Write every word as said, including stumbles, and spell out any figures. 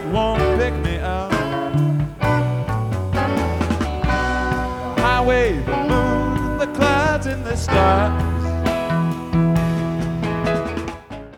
won't pick me up. The highway, the moon, the clouds in the sky.